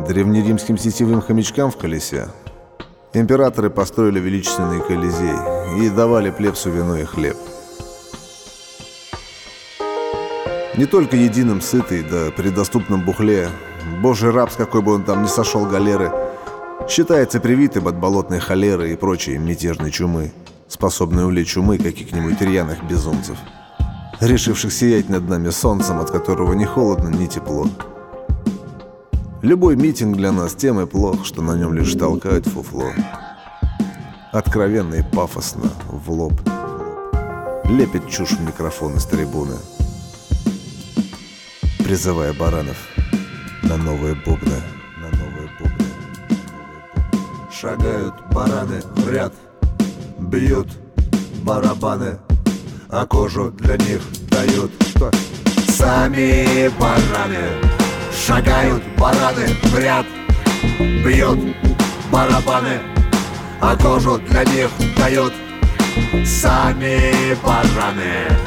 древнеримским сетевым хомячкам в колесе императоры построили величественный Колизей и давали плебсу вино и хлеб. Не только единым сытый, да при доступном бухле божий раб, с какой бы он там ни сошел галеры, считается привитым от болотной холеры и прочей мятежной чумы, способной увлечь умы каких-нибудь рьяных безумцев, решивших сиять над нами солнцем, от которого ни холодно, ни тепло. Любой митинг для нас тем и плох, что на нем лишь толкают фуфло. Откровенно и пафосно, в лоб, лепит чушь в микрофон из трибуны, призывая баранов на новые бубны, на новые бубны. Шагают бараны в ряд, бьют барабаны, а кожу для них дают сами бараны. Шагают бараны в ряд, бьют барабаны, а кожу для них дают сами бараны.